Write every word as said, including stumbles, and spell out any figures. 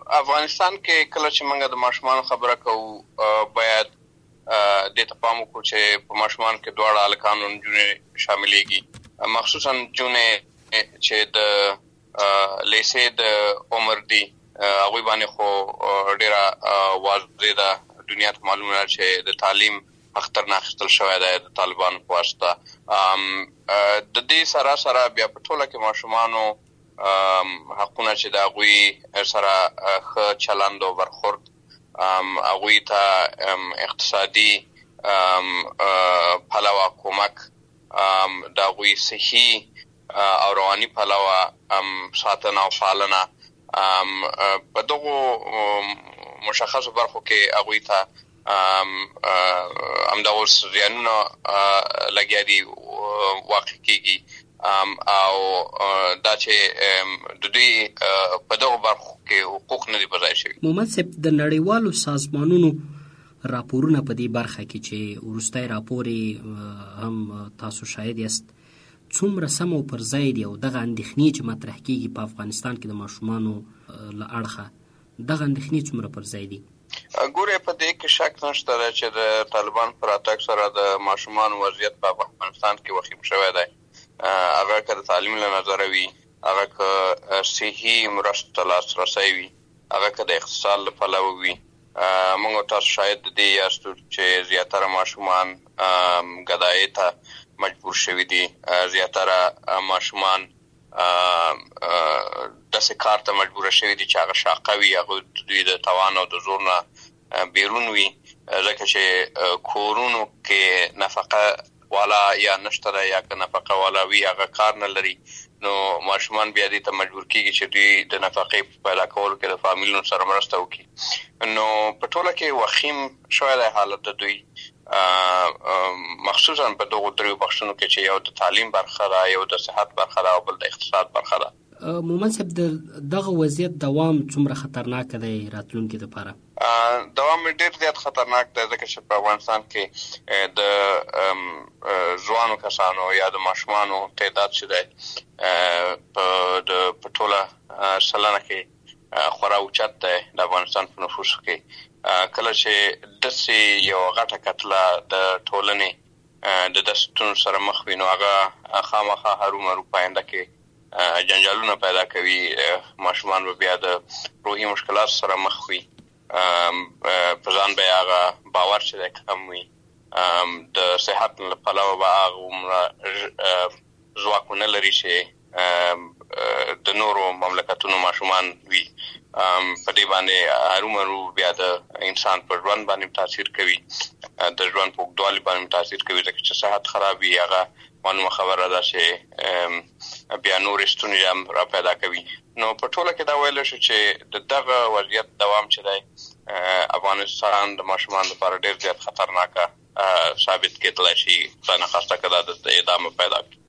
افغانستان کې کله چې موږ د ماشومانو خبره کوو باید دې ته پام وکړو چې په ماشومانو کې دواړه هلکان او نجونې شاملېږي، خصوصا نجونې چې د لیسې د عمر دي هغوی باندې خو ډېره واضح ده، دنیا ته معلومه ده چې د تعلیم اختر نه اخیستل شوی دی د طالبانو په واسطه. د دې سره سره بیا په ټوله کې ماشومانو حقونه چې د هغوی سره ښه چلند او برخورد، هغوی ته اقتصادي پلوه کمک، د هغوی صحي او رواني پلوه ساتنه او پالنه، په دغو مشخصو برخو کې هغوی ته همدغو زیانونه لګیا دي واقع کېږي، او دا چې د دوی په دغو برخو کې حقوق نه دي په ځای شوي. محمد صاحب، د نړیوالو سازمانونو راپورونه په دې برخه کې چې وروستی راپور هم تاسو شاهد یاست، څومره سم او پر ځای دي، او دغه اندېښنې چې مطرح کېږي په افغانستان کې د ماشومانو له اړخه، دغه اندېښنې څومره پر ځای دي؟ ګورې، په دې کې شک نشته ده چې د طالبان په راتګ سره د ماشومانو وضعیت په افغانستان کې وخیم شوی دی، هغه که د تعلیم له نظره وي، هغه که صحي مرستو ته لاسرسی وي، هغه که د اقتصاد له پلوه وي. موږ تاسو شاید د دې یاستو چې زیاتره ماشومان ګدایۍ ته مجبور شوي دي، زیاتره ماشومان داسې کار ته مجبوره شوي دي چې هغه شاقه وي، هغوی د دوی د توان او د زور نه بیرون وي، ځکه چې کورونو کې نفقه والا یا نشته ده، یا که نفقه والا وي هغه کار نه لري، نو ماشومان بیا دې ته مجبور کېږي چې دوی د نفقې پیدا کولو کې د فامیلونو سره مرسته وکړي. نو په ټوله کې وخیم شوی دی حالت د دوی، مخصوصا په دغو دریو بخشونو کې چې یو د تعلیم برخه ده، یو د صحت برخه ده، او بل د اقتصاد برخه ده. محمد صاحب، د دغه وضعیت دوام څومره خطرناک دی راتلونکي دپاره؟ دوام ډېر زیات خطرناک دی، ځکه چې په افغانستان کې د ځوانو کسانو یا د ماشومانو تعداد چې دی په ټوله سلنه کې خورا اوچت دی د افغانستان په نفوسو کې. کله چې داسې یو غټه کتله د ټولنې د داسې ستونزو سره مخ وي، نو هغه خامخا هرومرو په آینده کې جنجالونه پیدا کوي، ماشومان به بیا د روحي مشکلاتو سره مخ وي، په ځان به یې هغه باور چې دی کم وي، د صحت له پلوه به هغه عمره ځواک ونه لري چې د نورو مملکتونو ماشومان وي. په دې باندې هرومرو بیا د انسان په ژوند باندې تاثیر کوي، د ژوند په اوږدوالي باندې تاثیر کوي، ځکه چې صحت خراب وي، هغه معلومه خبره ده چې بیا نورې ستونزې هم را پیدا کوي. نو په ټوله کې دا ویلی شو چې د دغه وضعیت دوام چې دی افغانستان د ماشومانو لپاره ډېر زیات خطرناکه ثابت کېدلی شي، خدای نخواسته که دا د ادامه پیدا کړي.